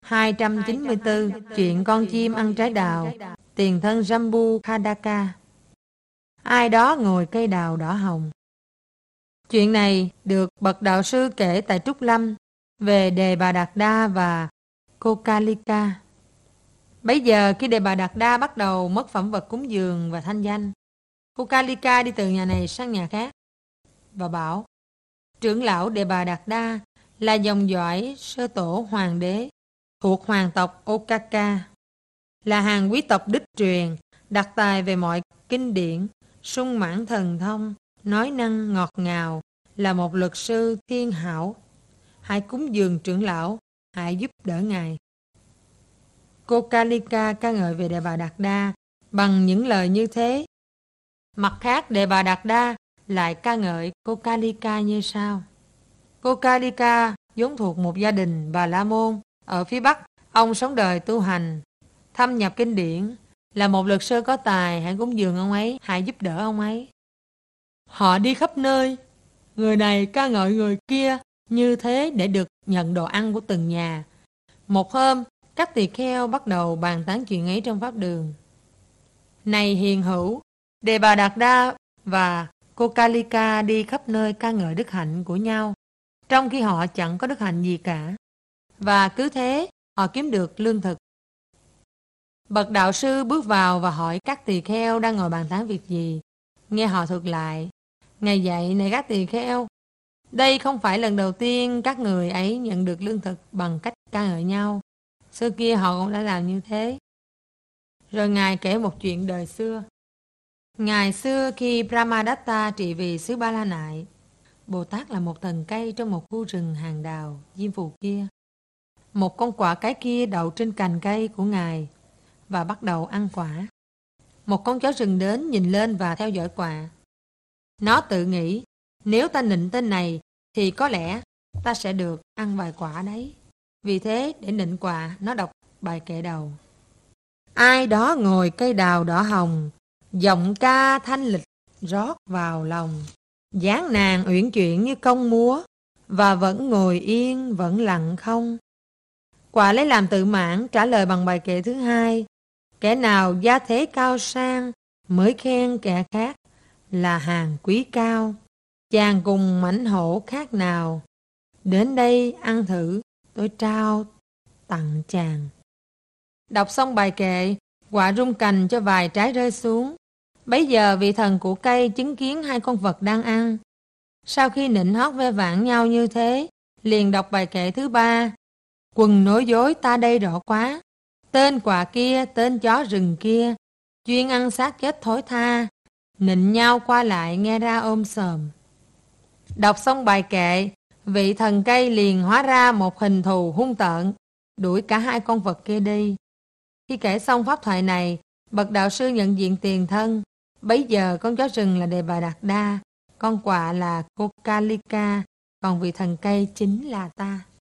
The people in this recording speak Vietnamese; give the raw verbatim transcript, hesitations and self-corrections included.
hai trăm chín mươi tư. Chuyện con chim ăn trái đào. Tiền thân Jambu Khadaka. Ai đó ngồi cây đào đỏ hồng. Chuyện này được bậc đạo sư kể tại Trúc Lâm về Đề Bà Đạt Đa và Kokalika. Bấy giờ khi Đề Bà Đạt Đa bắt đầu mất phẩm vật cúng dường và thanh danh, Kokalika đi từ nhà này sang nhà khác và bảo: trưởng lão Đề Bà Đạt Đa là dòng dõi sơ tổ hoàng đế thuộc hoàng tộc Okaka, là hàng quý tộc đích truyền, đặc tài về mọi kinh điển, sung mãn thần thông, nói năng ngọt ngào, là một luật sư thiên hảo. Hãy cúng dường trưởng lão, hãy giúp đỡ ngài. Kokalika ca ngợi về Đề Bà Đạt Đa bằng những lời như thế. Mặt khác, Đề Bà Đạt Đa lại ca ngợi Kokalika như sau. Kokalika vốn thuộc một gia đình Bà La Môn ở phía Bắc. Ông sống đời tu hành, thâm nhập kinh điển, là một luật sư có tài. Hãy cúng dường ông ấy, hãy giúp đỡ ông ấy. Họ đi khắp nơi, người này ca ngợi người kia như thế để được nhận đồ ăn của từng nhà. Một hôm, các tỳ kheo bắt đầu bàn tán chuyện ấy trong pháp đường. Này hiền hữu, Đề Bà Đạt Đa và Kokalika đi khắp nơi ca ngợi đức hạnh của nhau, trong khi họ chẳng có đức hạnh gì cả, và cứ thế họ kiếm được lương thực. Bậc đạo sư bước vào và hỏi các tỳ kheo đang ngồi bàn tán việc gì. Nghe họ thuật lại. Ngài dạy: này các tỳ kheo, đây không phải lần đầu tiên các người ấy nhận được lương thực bằng cách ca ngợi nhau. Xưa kia họ cũng đã làm như thế. Rồi Ngài kể một chuyện đời xưa. Ngày xưa khi Brahmadatta trị vì xứ Ba La Nại, Bồ Tát là một thần cây trong một khu rừng hàng đào diêm phù kia. Một con quạ cái kia đậu trên cành cây của Ngài và bắt đầu ăn quả. Một con chó rừng đến nhìn lên và theo dõi quạ. Nó tự nghĩ, nếu ta nịnh tên này thì có lẽ ta sẽ được ăn vài quả đấy. Vì thế để nịnh quạ, nó đọc bài kệ đầu. Ai đó ngồi cây đào đỏ hồng, giọng ca thanh lịch rót vào lòng. Dáng nàng uyển chuyển như công múa, và vẫn ngồi yên, vẫn lặng không. Quạ lấy làm tự mãn trả lời bằng bài kệ thứ hai. Kẻ nào gia thế cao sang mới khen kẻ khác là hàng quý cao. Chàng cùng mãnh hổ khác nào, đến đây ăn thử, tôi trao tặng chàng. Đọc xong bài kệ, quạ rung cành cho vài trái rơi xuống. Bấy giờ vị thần của cây chứng kiến hai con vật đang ăn. Sau khi nịnh hót ve vãn nhau như thế, liền đọc bài kệ thứ ba. Quần nói dối ta đây rõ quá. Tên quạ kia, tên chó rừng kia, chuyên ăn xác chết thối tha, nịnh nhau qua lại nghe ra ôm sòm. Đọc xong bài kệ, vị thần cây liền hóa ra một hình thù hung tợn, đuổi cả hai con vật kia đi. Khi kể xong pháp thoại này, bậc đạo sư nhận diện tiền thân. Bấy giờ con chó rừng là Đề Bà Đạt Đa, con quạ là Kokalika, còn vị thần cây chính là ta.